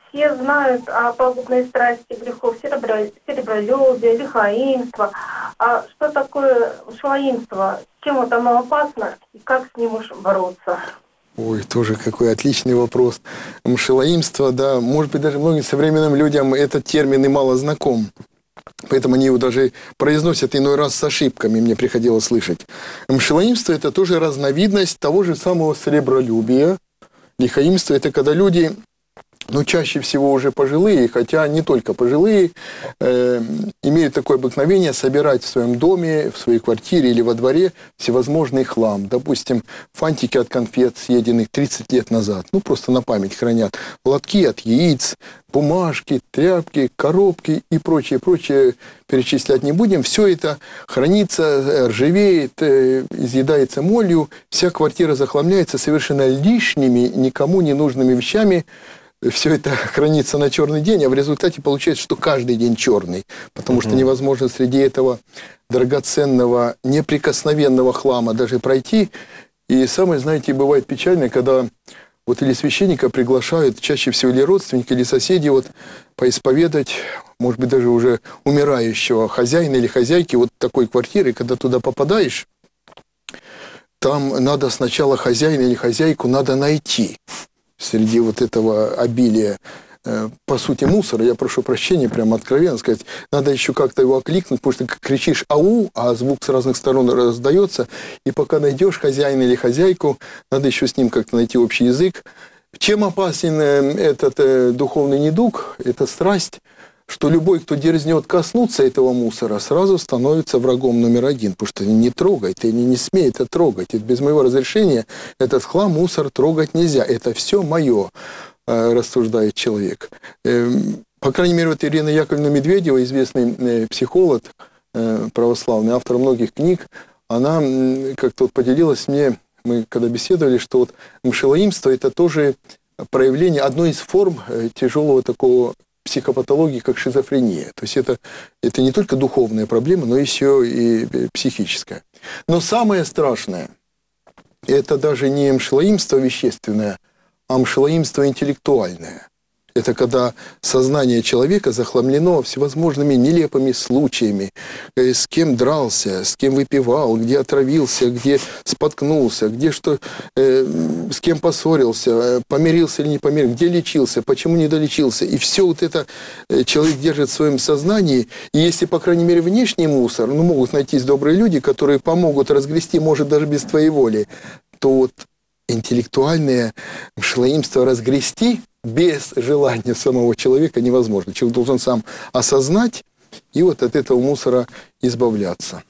все знают о пагубной страсти грехов серебролюбия, лихаимства. А что такое мшелоимство? Чем это оно опасно и как с ним уж бороться? Ой, тоже какой отличный вопрос. Мшелоимство, да, может быть, даже многим современным людям этот термин и мало знаком. Поэтому они его даже произносят иной раз с ошибками, мне приходилось слышать. Мшелоимство – это тоже разновидность того же самого серебролюбия. Лихаимство – это когда люди, чаще всего уже пожилые, хотя не только пожилые, имеют такое обыкновение собирать в своем доме, в своей квартире или во дворе всевозможный хлам. Допустим, фантики от конфет, съеденных 30 лет назад. Просто на память хранят. Лотки от яиц, бумажки, тряпки, коробки и прочее, перечислять не будем. Все это хранится, ржавеет, изъедается молью. Вся квартира захламляется совершенно лишними, никому не нужными вещами. Все это хранится на черный день, а в результате получается, что каждый день черный. Потому что невозможно среди этого драгоценного, неприкосновенного хлама даже пройти. И самое, знаете, бывает печально, когда или священника приглашают, чаще всего или родственники, или соседи, поисповедать, может быть, даже уже умирающего хозяина или хозяйки такой квартиры. Когда туда попадаешь, там надо сначала хозяина или хозяйку надо найти. Среди этого обилия, по сути, мусора, я прошу прощения, прямо откровенно сказать, надо еще как-то его окликнуть, потому что кричишь «ау», а звук с разных сторон раздается, и пока найдешь хозяина или хозяйку, надо еще с ним как-то найти общий язык. Чем опасен этот духовный недуг, эта страсть, что любой, кто дерзнет коснуться этого мусора, сразу становится врагом номер один, потому что не трогай, ты не смей это трогать. Это без моего разрешения этот хлам, мусор трогать нельзя. Это все мое, рассуждает человек. По крайней мере, Ирина Яковлевна Медведева, известный психолог православный, автор многих книг, она как-то поделилась мне, мы когда беседовали, что мшелоимство – это тоже проявление, одной из форм тяжелого такого психопатологии, как шизофрения. То есть это не только духовная проблема, но еще и психическая. Но самое страшное, это даже не мшелоимство вещественное, а мшелоимство интеллектуальное. Это когда сознание человека захламлено всевозможными нелепыми случаями, с кем дрался, с кем выпивал, где отравился, где споткнулся, где с кем поссорился, помирился или не помирился, где лечился, почему не долечился. И все это человек держит в своем сознании. И если, по крайней мере, внешний мусор, могут найтись добрые люди, которые помогут разгрести, может, даже без твоей воли, то интеллектуальное мшелоимство разгрести без желания самого человека невозможно. Человек должен сам осознать и от этого мусора избавляться.